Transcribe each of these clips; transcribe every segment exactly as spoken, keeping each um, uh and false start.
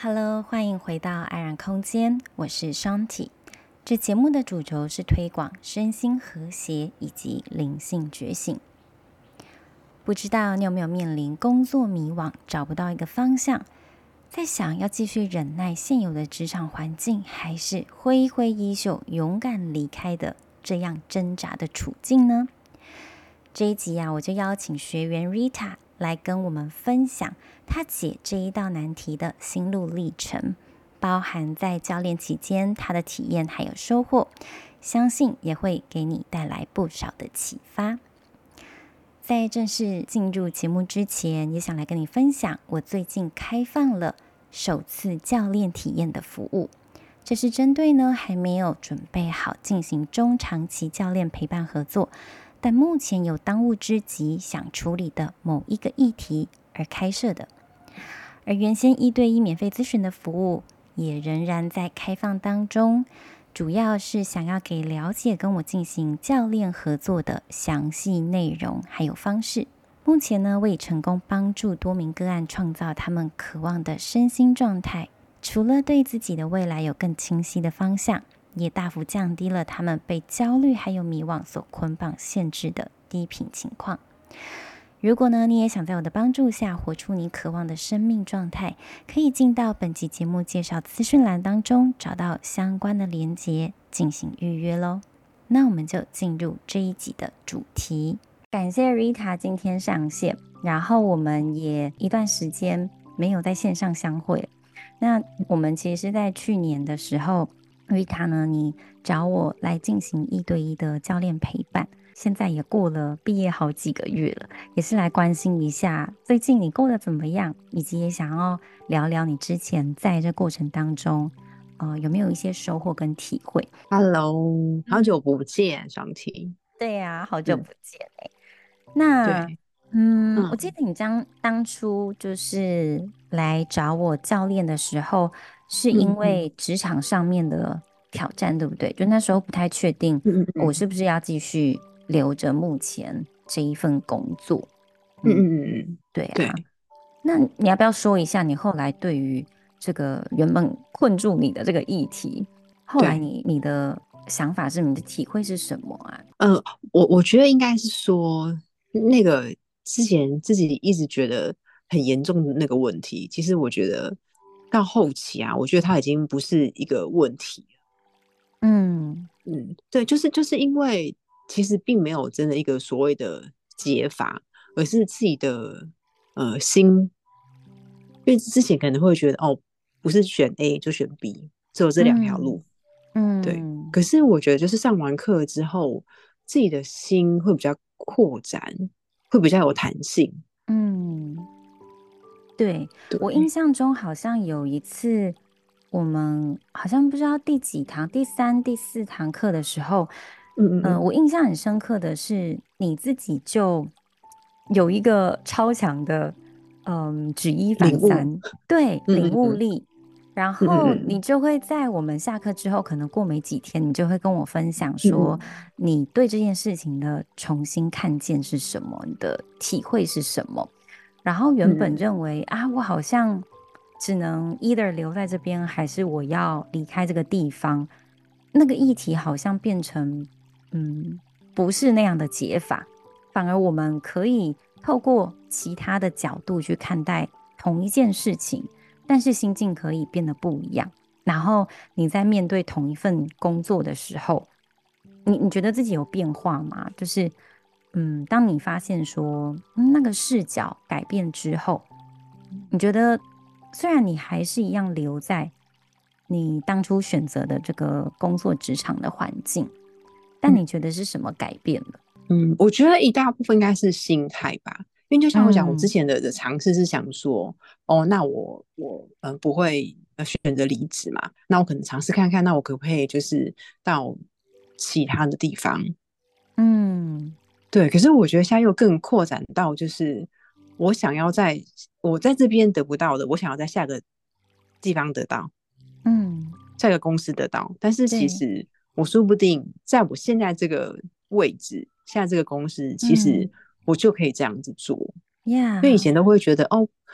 Hello，欢迎回到爱然空间，我是 Shanti。这节目的主轴是推广身心和谐以及灵性觉醒。不知道你有没有面临工作迷惘，找不到一个方向，在想要继续忍耐现有的职场环境，还是挥挥衣袖勇敢离开的这样挣扎的处境呢？这一集啊，我就邀请学员 Rita 来跟我们分享她解这一道难题的心路历程，包含在教练期间她的体验还有收获，相信也会给你带来不少的启发。在正式进入节目之前，也想来跟你分享我最近开放了首次教练体验的服务。这是针对呢还没有准备好进行中长期教练陪伴合作，但目前有当务之急想处理的某一个议题而开设的。而原先一对一免费咨询的服务也仍然在开放当中，主要是想要给了解跟我进行教练合作的详细内容还有方式。目前呢，我已成功帮助多名个案创造他们渴望的身心状态，除了对自己的未来有更清晰的方向，也大幅降低了他们被焦虑还有迷惘所捆绑限制的低频情况。如果呢，你也想在我的帮助下活出你渴望的生命状态，可以进到本集节目介绍资讯栏当中找到相关的连结进行预约咯。那我们就进入这一集的主题。感谢 Rita 今天上线，然后我们也一段时间没有在线上相会。那我们其实是在去年的时候，Rita 呢，你找我来进行一对一的教练陪伴，现在也过了毕业好几个月了，也是来关心一下最近你过得怎么样，以及也想要聊聊你之前在这过程当中呃，有没有一些收获跟体会。 Hello，好久不见，想听。 对啊，好久嗯， 不见欸。那对， 嗯，我记嗯得你当当初就是来找我教练的时候，是因嗯嗯为职场上面的挑战，对不对？就那时候不太确定嗯嗯嗯我是不是要继续留着目前这一份工作。 嗯嗯， 嗯嗯嗯， 对啊。 对那你要不要说一下你后来对于这个原本困住你的这个议题，后来对， 你你的想法是你的体会是什么啊？ 呃，我我觉得应该是说，那个之前自己一直觉得很严重的那个问题，其实我觉得到后期啊，我觉得它已经不是一个问题。 嗯嗯，对，就是就是因为其实并没有真的一个所谓的解法，而是自己的呃心，因为之前可能会觉得哦，不是选 A 就选 B，只有这两条嗯路。对， 嗯可是我觉得就是上完课之后，自己的心会比较扩展，会比较有弹性。 嗯。对，我印对， 象中好像有一次，我们好像不知道第几堂，第三、第四堂课的时候，嗯、 嗯嗯嗯我印象很深刻的是你自己就有一个超强的，嗯，举一反领悟， 三，对，领嗯嗯嗯悟力。然嗯后你嗯就会在我们下课之后，可能过没几天，你就会跟我分享说， 嗯嗯你对这件事情的重新看见是什么，你的体会是什么。然后原本嗯嗯认为啊，我好像只能 either 留在这边，还是我要离开这个地方。那个议题好像变成，嗯，不是那样的解法，反而我们可以透过其他的角度去看待同一件事情，但是心境可以变得不一样。然后你在面对同一份工作的时候，你你觉得自己有变化吗？就是，嗯，当你发现说，嗯那个视角改变之后，你觉得虽然你还是一样留在你当初选择的这个工作职场的环境，但嗯你觉得是什么改变了？ 嗯，我觉得一大部分应该是心态吧。因为就像我讲，我之嗯前的的尝试是想说，哦，那我我呃不会呃选择离职嘛，那我可能尝试看看，那我可不可以就是到其他的地方。 嗯对，可是我觉得现在又更扩展到，就是我想要在我在这边得不到的，我想要在下个地方得到， 嗯， 下个公司得到。但是其对， 实我说不定在我现在这个位置，现在这个公司，其实嗯我就可以这样子做。因为以 ，Yeah， 前都会觉得哦，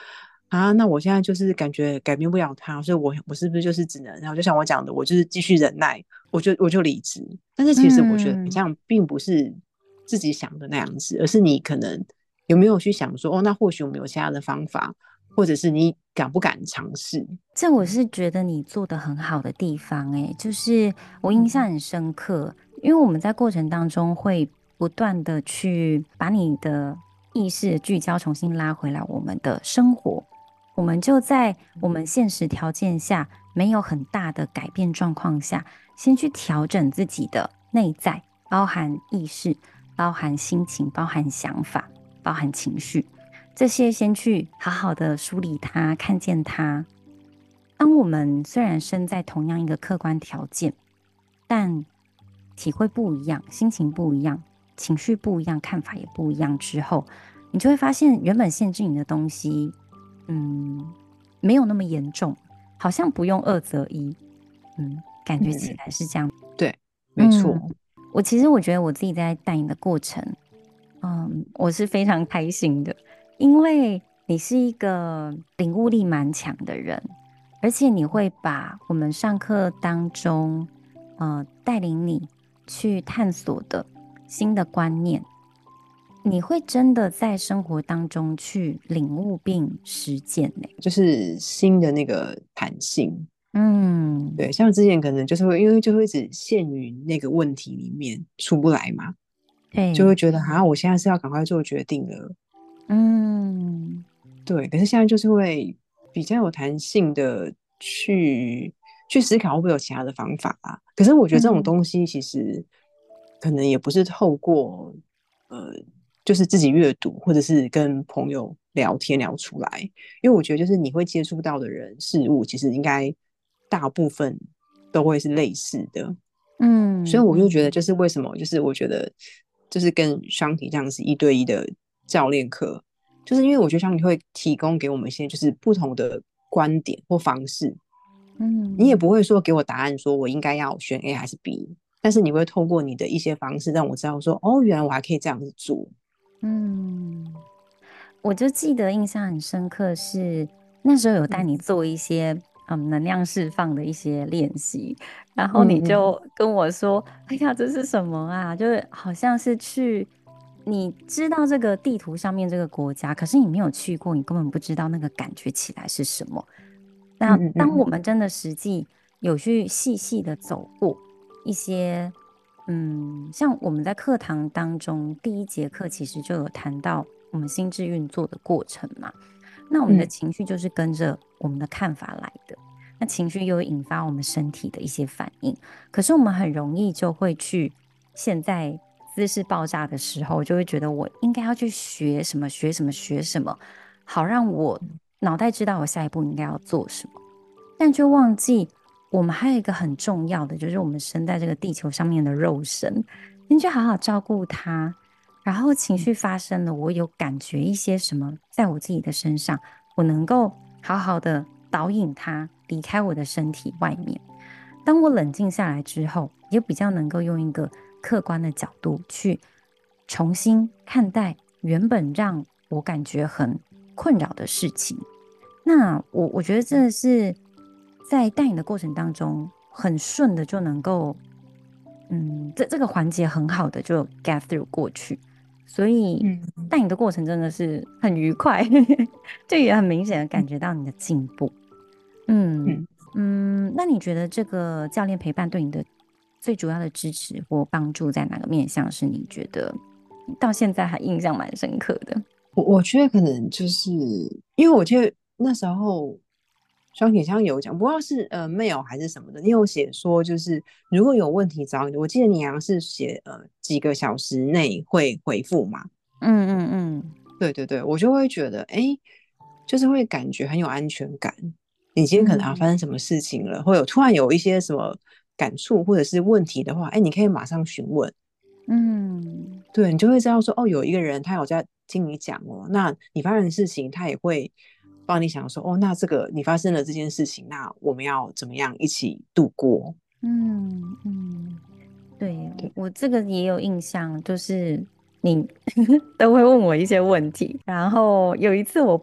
啊，那我现在就是感觉改变不了他，所以我我是不是就是只能，然后就像我讲的，我就是继续忍耐，我就我就离职。但是其实我觉得这嗯， 样并不是自己想的那样子，而是你可能有没有去想说，哦，那或许我们有其他的方法，或者是你敢不敢尝试？ 这我是觉得你做的很好的地方，诶，就是我印象嗯很深刻，因为我们在过程当中会不断的去把你的意识聚焦重新拉回来，我们的生活，我们就在我们现实条件下没有很大的改变状况下，先去调整自己的内在，包含意识，包含心情，包含想法，包含情绪，这些先去好好的梳理它，看见它。当我们虽然身在同样一个客观条件，但体会不一样，心情不一样，情绪不一样，看法也不一样之后，你就会发现原本限制你的东西，嗯，没有那么严重，好像不用二择一，嗯，感觉起嗯， 来是这样。 对，没嗯， 错。 我其实我觉得我自己在带你的过程，嗯，我是非常开心的，因为你是一个领悟力蛮强的人，而且你会把我们上课当中，呃，带领你去探索的新的观念，你会真的在生活当中去领悟并实践呢。 就是新的那个弹性。 嗯， 对，像之前可能就是会因为就会一直陷于那个问题里面出不来嘛，就会对， 觉得好像我现在是要赶快做决定了。 嗯对，可是现在就是会比较有弹性的去去思考会不会有其他的方法啊。可是我觉得这种嗯东西其实可能也不是透过呃，就是自己阅读或者是跟朋友聊天聊出来，因为我觉得就是你会接触到的人事物，其实应该大部分都会是类似的。所以嗯我就觉得， 嗯就是为什么，就是我觉得，就是跟双体这样子一对一的教练课，就是因为我觉得双体会提供给我们一些就是不同的观点或方式，你也嗯。 不会说给我答案，说我应该要选 A 还是 B，但是你会透过你的一些方式让我知道说，哦，原来我还可以这样子做。 嗯，我就记得印象很深刻是那时候有带你嗯做一些嗯能量释放的一些练习，然后你嗯嗯就跟我说：“哎呀，这是什么啊？”就是好像是去你知道这个地图上面这个国家，可是你没有去过，你根本不知道那个感觉起来是什么。那当我嗯嗯嗯们真的实际有去细细的走过一些，嗯，像我们在课堂当中第一节课其实就有谈到我们心智运作的过程嘛，那我们的嗯情绪就是跟着我们的看法来的，那情绪又会引发我们身体的一些反应，可是我们很容易就会去现在姿势爆炸的时候，就会觉得我应该要去学什么学什么学什么，好让我脑袋知道我下一步应该要做什么。但就忘记我们还有一个很重要的，就是我们生在这个地球上面的肉身，你就好好照顾它。然后情绪发生了，我有感觉一些什么在我自己的身上，我能够好好的导引它离开我的身体外面。当我冷静下来之后，也比较能够用一个客观的角度去重新看待原本让我感觉很困扰的事情。那我我觉得真的是在带你的过程当中，很顺的就能够，嗯，这这个环节很好的就 get through 过去，所以嗯带你的过程真的是很愉快，就也很明显的感觉到你的进步。嗯嗯。 嗯，那你觉得这个教练陪伴对你的最主要的支持或帮助在哪个面向？是你觉得到现在还印象蛮深刻的？ 我我觉得可能就是因为我记得那时候双铁枪有讲，不知道是呃 mail 还是什么的，你有写说就是如果有问题找你，我记得你好像是写呃几个小时内会回复嘛。 嗯嗯嗯对对对，我就会觉得哎，就是会感觉很有安全感。你今天可能啊发嗯生什么事情了，会有突然有一些什么感触或者是问题的话，哎，你可以马上询问。 嗯对，你就会知道说，哦，有一个人他有在听你讲哦，那你发生的事情，他也会帮你想说，哦，那这个你发生了这件事情，那我们要怎么样一起度过？ 嗯嗯，对， 对， 我这个也有印象，就是你都会问我一些问题，然后有一次我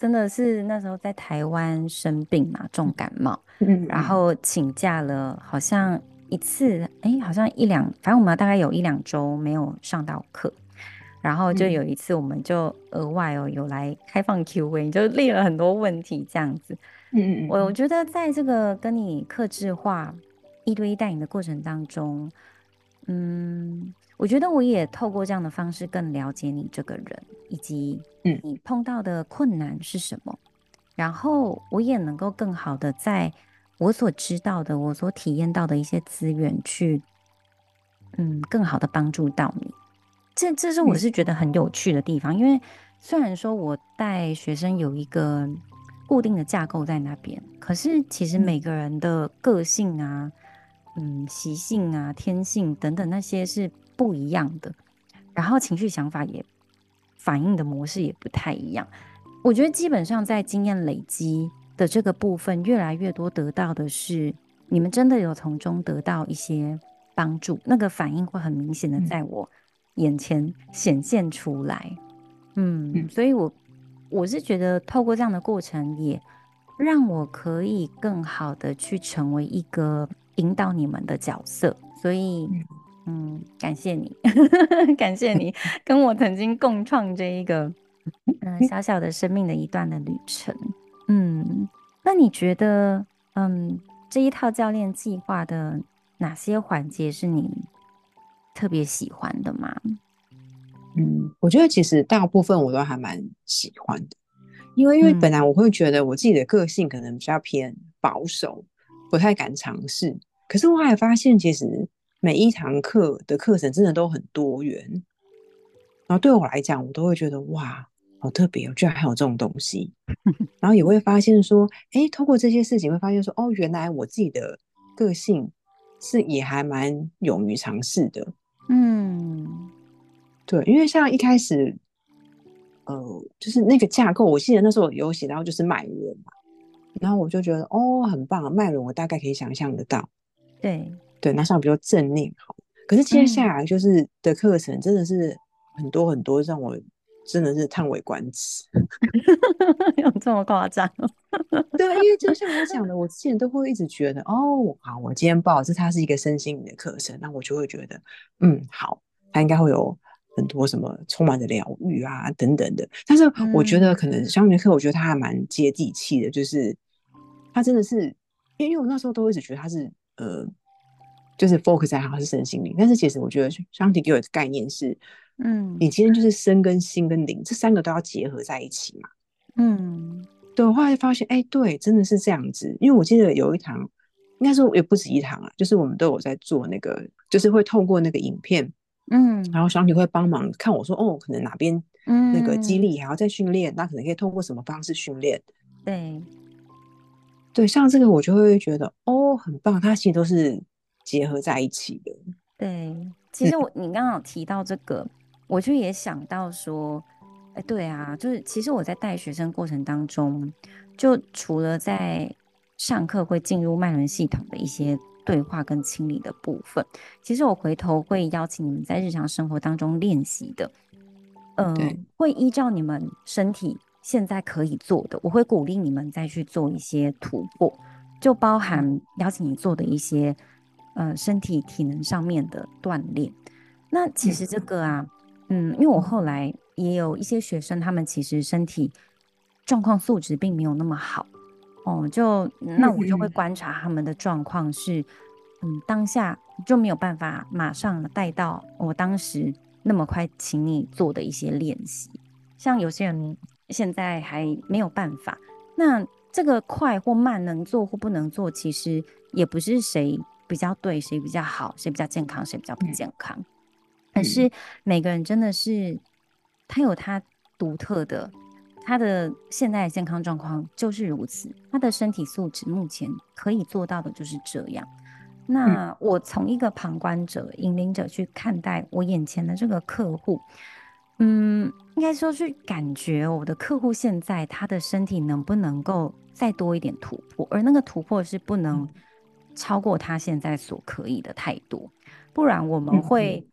真的是那时候在台湾生病嘛，重感冒，然嗯嗯后请假了，好像一次，哎，好像一两，反正我们大概有一两周没有上到课，然后就有嗯一次我们就额外哦有来开放 Q A，就列了很多问题这样子。 嗯嗯嗯我我觉得在这个跟你客制化一对一带引的过程当中，嗯，我觉得我也透过这样的方式更了解你这个人，以及嗯你碰到的困难是什么，然后我也能够更好的在我所知道的、我所体验到的一些资源去，嗯，更好的帮助到你。这这是我嗯是觉得很有趣的地方，因为虽然说我带学生有一个固定的架构在那边，可是其实每嗯个人的个性啊、嗯、习性啊、天性等等那些是不一样的，然后情绪想法也反应的模式也不太一样。我觉得基本上在经验累积的这个部分，越来越多得到的是你们真的有从中得到一些帮助，那个反应会很明显的嗯在我眼前显现出来。嗯， 嗯所以我我是觉得透过这样的过程，也让我可以更好的去成为一个引导你们的角色。所以， 嗯嗯，感谢你，感谢你跟我曾经共创这一个嗯、呃小小的生命的一段的旅程。嗯，那你觉得，嗯，这一套教练计划的哪些环节是你特别喜欢的吗？ 嗯，我觉得其实大部分我都还蛮喜欢的，因为因为本来嗯我会觉得我自己的个性可能比较偏保守，不太敢尝试。可是我还发现，其实每一堂课的课程真的都很多元，然后对我来讲，我都会觉得哇，好特别哦，居然还有这种东西。然后也会发现说，哎，通过这些事情会发现说，哦，原来我自己的个性是也还蛮勇于尝试的。 嗯对，因为像一开始，呃，就是那个架构，我记得那时候有写到就是脉轮嘛，然后我就觉得哦，很棒啊，脉轮我大概可以想象得到。 对， 对，那像比如说正念好，可是接下嗯， 来就是的课程真的是很多很多，让我真的是叹为观止。 有这么夸张？ 对啊，因为就像我讲的，我之前都会一直觉得，哦，好，我今天报这它是一个身心灵的课程，那我就会觉得，嗯，好，它应该会有很多什么充满的疗愈啊等等的。但是我觉得嗯可能香学课，我觉得它还蛮接地气的，就是它真的是，因为我那时候都一直觉得它是呃，就是 focus 在它是身心灵，但是其实我觉得香体给我的概念是， 嗯你今天就是身跟心跟灵这三个都要结合在一起嘛。 嗯对，我后来发现，哎，对，真的是这样子。因为我记得有一堂，应该说也不止一堂啊，就是我们都有在做那个，就是会透过那个影片，然嗯后小女会帮忙看我说，哦，可能哪边那个肌嗯， 力还要再训练，那可能可以透过什么方式训练。 对对，像这个我就会觉得，哦，很棒，它其实都是结合在一起的。 对。其嗯， 实我你刚刚有提到这个，我就也想到说，哎，对啊，就是其实我在带学生过程当中，就除了在上课会进入脉轮系统的一些对话跟清理的部分，其实我回头会邀请你们在日常生活当中练习的。呃， 对， 会依照你们身体现在可以做的，我会鼓励你们再去做一些突破，就包嗯含邀请你做的一些呃身体体能上面的锻炼。那其嗯实这个啊，嗯，因为我后来也有一些学生，他们其实身体状况素质并没有那么好。哦，就嗯那我就会嗯观察他们的状况是，嗯，当下就没有办法马上带到我当时那么快请你做的一些练习。像有些人现在还没有办法，那这个快或慢能做或不能做，其实也不是谁比较对，谁比较好，谁比较健康，谁比较不嗯健康。可嗯是每个人真的是他有他独特的，他的现在的健康状况就是如此，他的身体素质目前可以做到的就是这样。 嗯那我从一个旁观者、引领者去看待我眼前的这个客户，嗯，应该说去感觉我的客户现在他的身体能不能够再多一点突破，而那个突破是不能超过他现在所可以的太多，不然我们嗯嗯会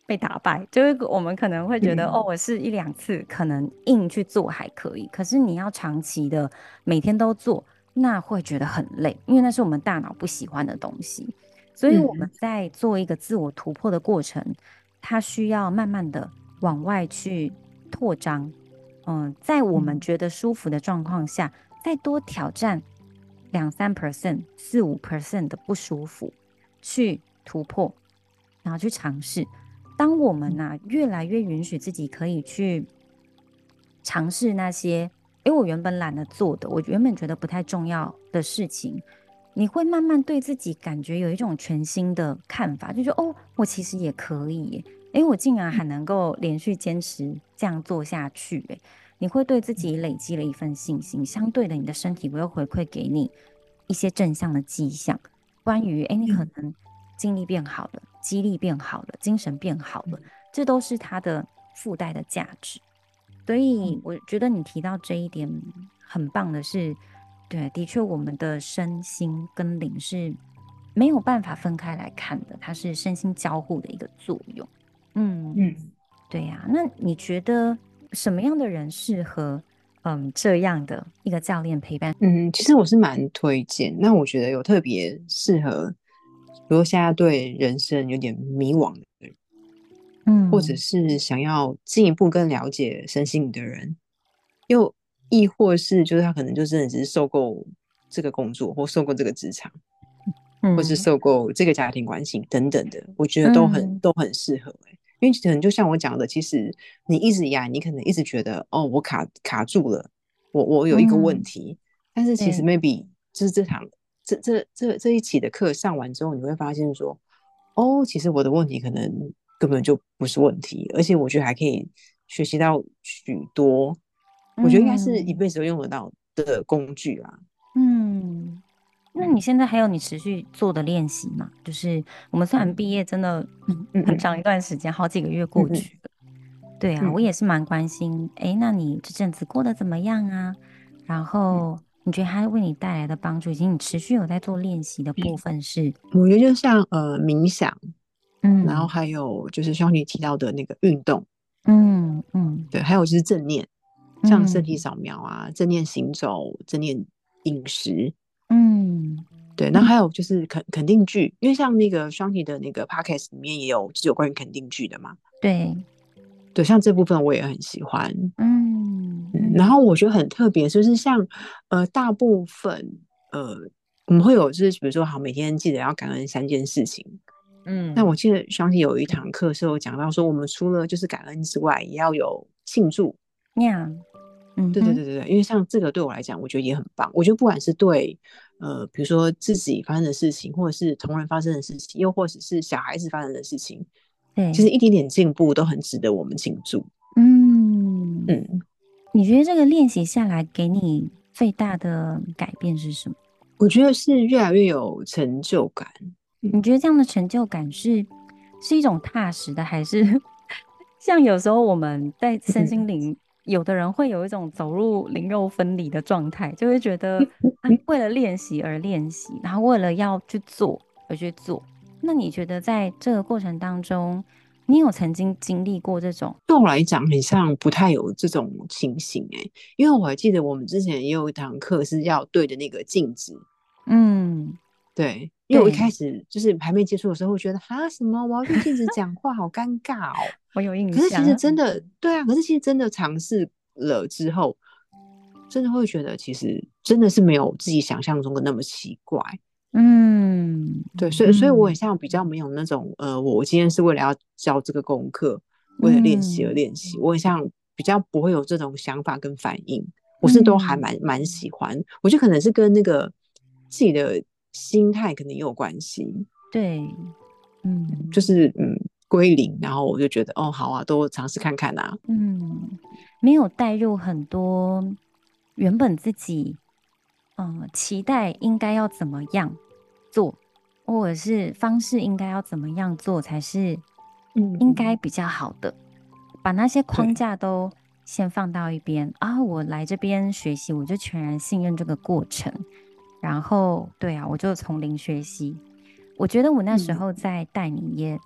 被打败，就是我们可能会觉得， 嗯哦，我是一两次可能硬去做还可以，可是你要长期的每天都做，那会觉得很累，因为那是我们大脑不喜欢的东西。所以我们嗯在做一个自我突破的过程，它需要慢慢的往外去扩张。嗯，在我们嗯觉得舒服的状况下，再多挑战两三 percent、四五 percent 的不舒服，去突破，然后去尝试。当我们呐、越来越允许自己可以去尝试那些，诶，我原本懒得做的，我原本觉得不太重要的事情，你会慢慢对自己感觉有一种全新的看法，就觉得哦，我其实也可以耶，诶，我竟然还能够连续坚持这样做下去，诶，你会对自己累积了一份信心，相对的，你的身体会回馈给你一些正向的迹象，关于诶，你可嗯能精力变好了，肌力变好了，精神变好了，这都是它的附带的价值。所以我觉得你提到这一点很棒的是，对，的确我们的身心跟灵是没有办法分开来看的，它是身心交互的一个作用。嗯， 嗯对呀。那你觉得什么样的人适合嗯这样的一个教练陪伴？ 嗯，其实我是蛮推荐。那我觉得有特别适合，比如现在对人生有点迷惘的人，或者嗯是想要进一步更了解身心灵的人，又亦或是就是他可能就真的只是受够这个工作，或受够这个职场，或是嗯受够这个家庭关系等等的，我觉得都很嗯都很适合欸。因为可能就像我讲的，其实你一直以来，你可能一直觉得哦，我卡卡住了，我我有一个问嗯， 题，但是其实对， maybe 就是这堂这这这这一期的课上完之后，你会发现说，哦，其实我的问题可能根本就不是问题，而且我觉得还可以学习到许多，我觉得应该是一嗯辈子都用得到的工具啦。 嗯。那你现在还有你持续做的练习吗？就是我们虽然毕业真的嗯嗯嗯很长一段时间，好几个月嗯嗯过去了，对啊，我嗯。 也是蛮关心，诶，那你这阵子过得怎么样啊？然后你觉得它为你带来的帮助，以及你持续有在做练习的部分是， 我觉得就像呃冥想，然后嗯还有就是像你提到的那个运动， 嗯嗯对，还有就是正念，像身体嗯扫描啊、正念行走、正念饮食， 嗯对，那还有就是肯肯定句，因为像那个双体的那个 podcast 里面也有就是有关于肯定句的嘛， 对， 对，像这部分我也很喜欢，嗯，然嗯嗯后我觉得很特别，就是像呃大部分呃我们会有就是比如说好每天记得要感恩三件事情，那嗯， 我记得双体有一堂课是有讲到说，我们除了就是感恩之外，也要有庆祝。 那样，嗯哼， 对对对对对，因为像这个对我来讲，我觉得也很棒。我觉得不管是对呃，比如说自己发生的事情，或者是同人发生的事情，又或者是小孩子发生的事情，其实对， 一点点进步都很值得我们庆祝。 嗯。 嗯， 你觉得这个练习下来给你最大的改变是什么？ 我觉得是越来越有成就感。嗯你觉得这样的成就感是是一种踏实的，还是像有时候我们在身心嗯灵，有的人会有一种走入灵肉分离的状态，就会觉得嗯嗯啊， 嗯， 为了练习而练习，然后为了要去做而去做。那你觉得在这个过程当中，你有曾经经历过这种？ 对我来讲，很像不太有这种情形哎、因为我还记得我们之前也有一堂课是要对着那个镜子， 嗯， 对，因为我一对， 开始就是还没接触的时候，会觉得哈什么我要对镜子讲话，好尴尬哦。 我有印可是其实象。 真的，对啊，可是其实真的尝试了之后，真的会觉得其实真的是没有自己想象中的那么奇怪。 嗯对，所以所以我很嗯像比较没有那种呃，我今天是为了要教这个功课，为了练习而嗯练习，我很像比较不会有这种想法跟反应，我是都还嗯， 蛮蛮喜欢，我觉得可能是跟那个自己的心态可能也有关系， 对，嗯就是嗯归零，然后我就觉得哦好啊，都尝试看看啊， 嗯，没有带入很多原本自己嗯、呃期待应该要怎么样做，或者是方式应该要怎么样做才是应该嗯， 比较好的，把那些框对， 架都先放到一边啊，我来这边学习，我就全然信任这个过程，然后对啊，我就从零学习。我觉得我那时嗯候在带你也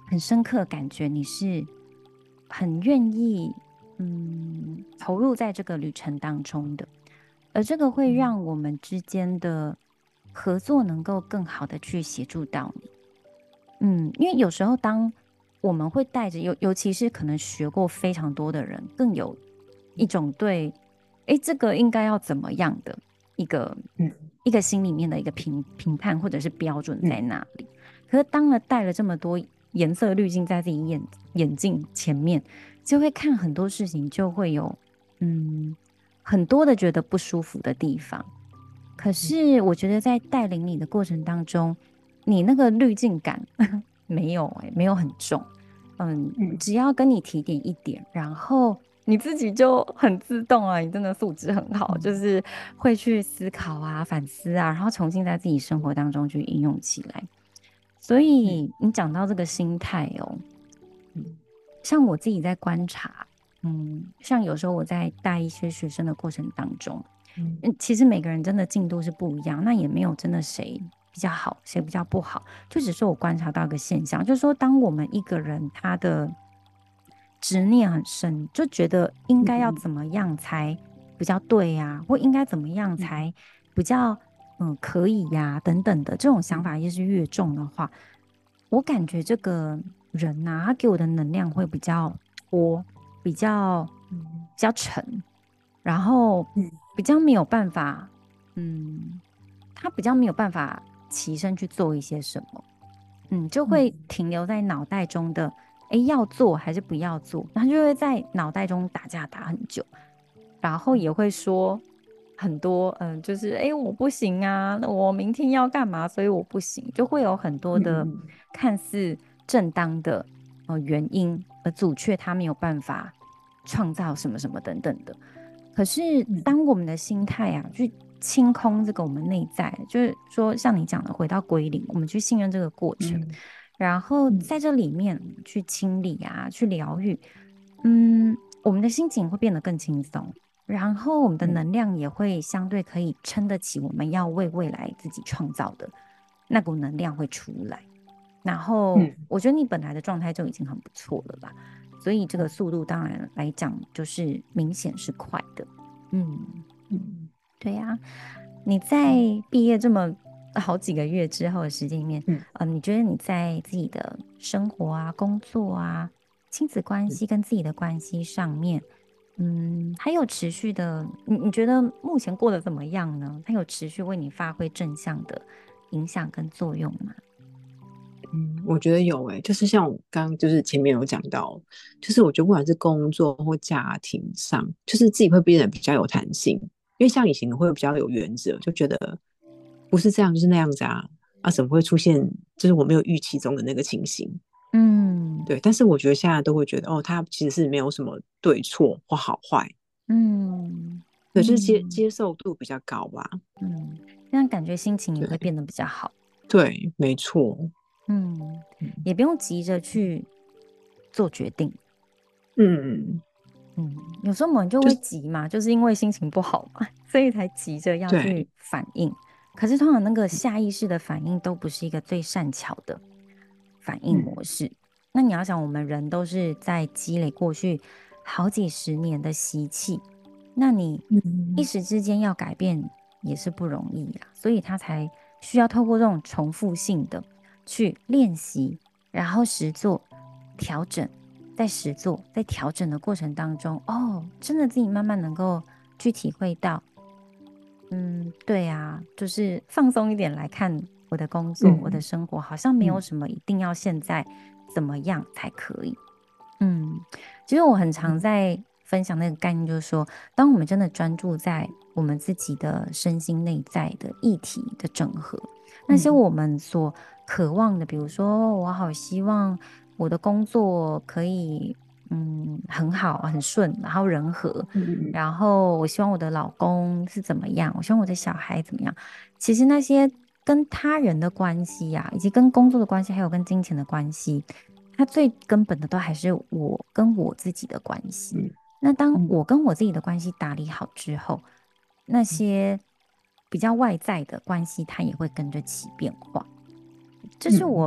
很深刻感觉你是很愿意嗯投入在这个旅程当中的，而这个会让我们之间的合作能够更好的去协助到你。嗯，因为有时候当我们会带着尤尤其是可能学过非常多的人，更有一种对，诶，这个应该要怎么样的一个嗯一个心里面的一个评评判或者是标准在嗯那里。可是当了带了这么多颜色滤镜在自己眼眼镜前面，就会看很多事情，就会有嗯很多的觉得不舒服的地方。可是我觉得在带领你的过程当中，你那个滤镜感没有哎、没有很重，嗯， 嗯只要跟你提点一点，然后你自己就很自动啊，你真的素质很好，就嗯是会去思考啊、反思啊，然后重新在自己生活当中去应用起来。所嗯以你讲到这个心态哦， 嗯像我自己在观察，嗯，像有时候我在带一些学生的过程当中， 嗯嗯，其实每个人真的进度是不一样，那也没有真的谁比较好，谁比较不好，就只是我观察到一个现象，就是说，当我们一个人他的执念很深，就觉得应该要嗯怎么样才比较对呀、或应该怎么样才比较嗯可以呀、等等的这种想法，越是越重的话，我感觉这个人呐、他给我的能量会比较多，比较比较沉，然后比较没有办法，嗯，他比较没有办法起身去做一些什么，嗯，就会停留在脑袋中的，诶，要做还是不要做，他就会在脑袋中打架打很久，然后也会说很多，嗯，就是诶，我不行啊，那我明天要干嘛，所以我不行，就会有很多的看似正当的呃原因，而阻却他没有办法创造什么什么等等的。可是当我们的心态啊，去清空这个我们内在，就是说像你讲的，回到归零，我们去信任这个过程，然后在这里面去清理啊，去疗愈，嗯，我们的心情会变得更轻松，然后我们的能量也会相对可以撑得起我们要为未来自己创造的那股能量会出来。然后我觉得你本来的状态就已经很不错了啦，所以这个速度当然来讲就是明显是快的。嗯， 嗯对呀、你在毕业这么好几个月之后的时间里面， 嗯呃，你觉得你在自己的生活啊、工作啊、亲子关系跟自己的关系上面，嗯，还有持续的，你你觉得目前过得怎么样呢？它有持续为你发挥正向的影响跟作用吗？ 嗯，我觉得有诶、就是像我刚刚就是前面有讲到，就是我觉得不管是工作或家庭上，就是自己会变得比较有弹性，因为像以前会比较有原则，就觉得不是这样就是那样子啊，啊怎么会出现就是我没有预期中的那个情形？ 嗯对，但是我觉得现在都会觉得哦，它其实是没有什么对错或好坏， 嗯对，就是接嗯接受度比较高吧。 嗯，这样感觉心情也会对变得比较好。 对，没错。 嗯， 嗯也不用急着去做决定。 嗯， 嗯，有时候我们就会就是急嘛，就是因为心情不好嘛，所以才急着要对， 去反应。可是通常那个下意识的反应都不是一个最善巧的反应模嗯式。那你要想，我们人都是在积累过去好几十年的习气，那你一嗯时之间要改变也是不容易啊，所以他才需要透过这种重复性的去练习，然后实做调整。在实做、在调整的过程当中，哦，真的自己慢慢能够去体会到，嗯，对啊，就是放松一点来看我的工作、我的嗯生活，好像没有嗯什么一定要现在怎么样才可以。嗯，其实我很常在分享那个概念，就是说，当我们真的专注在我们自己的身心内在的议题的整合，那些嗯我们所渴望的，比如说，我好希望我的工作可以嗯很好、很顺，然后人和， 嗯然后我希望我的老公是怎么样，我希望我的小孩怎么样。其实那些跟他人的关系呀、以及跟工作的关系，还有跟金钱的关系。它最根本的都还是我跟我自己的关系。 嗯那当嗯我跟我自己的关系打理好之后，那些比较外在的关系，它也会跟着起变化。这是嗯我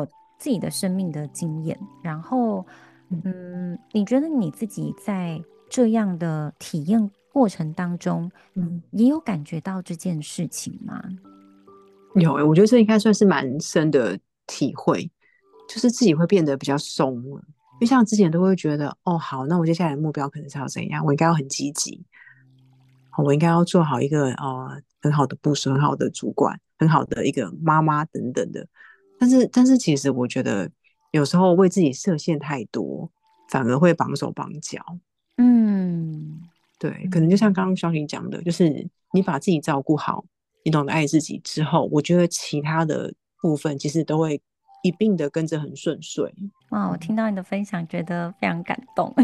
自己的生命的经验，然后嗯，你觉得你自己在这样的体验过程当中，嗯，也有感觉到这件事情吗？ 有欸，我觉得这应该算是蛮深的体会，就是自己会变得比较松了。因为像之前都会觉得，哦，好，那我接下来的目标可能是要怎样，我应该要很积极，我应该要做好一个呃很好的部属、很好的主管、很好的一个妈妈等等的。但是，但是其实我觉得有时候为自己设限太多，反而会绑手绑脚。 嗯对，可能就像刚刚小婷讲的，就是你把自己照顾好，你懂得爱自己之后，我觉得其他的部分其实都会一并的跟着很顺遂。 哇，我听到你的分享，觉得非常感动。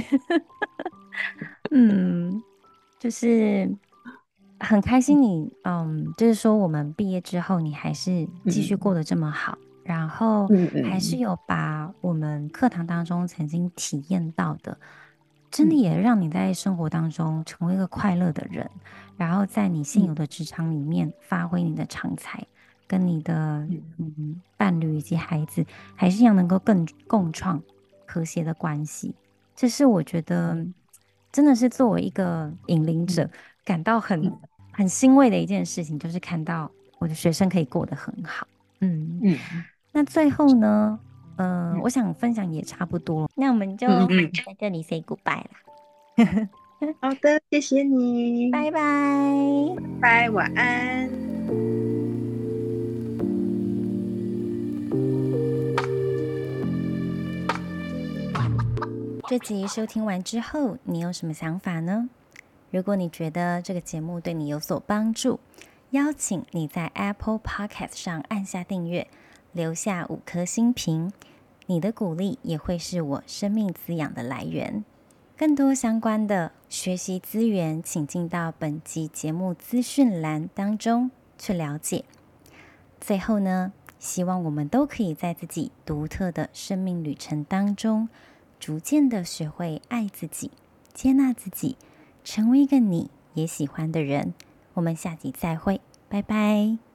嗯，就是很开心你，嗯，就是说我们毕业之后，你还是继续过嗯得这么好，然后嗯还是嗯有把我们课堂当中曾经体验到的，真的嗯也让你在生活当中成为一个快乐的人，然后在你现有的职场里面发挥你的长才，跟你的嗯嗯伴侣以及孩子，还是一样能够更共创和谐的关系。这是我觉得真的是作为一个引领者感到很很欣慰的一件事情，就是看到我的学生可以过得很好。嗯， 嗯那最后呢，呃，我想分享也差不多，那我们就嗯嗯， 在这里 say goodbye 啦， 好的，谢谢你， 拜拜。 拜，晚安。 这集收听完之后，你有什么想法呢？如果你觉得这个节目对你有所帮助，邀请你在 Apple Podcast 上按下订阅，留下五颗星评。你的鼓励也会是我生命滋养的来源。更多相关的学习资源，请进到本集节目资讯栏当中去了解。最后呢，希望我们都可以在自己独特的生命旅程当中，逐渐的学会爱自己，接纳自己，成为一个你也喜欢的人。我们下集再会，拜拜。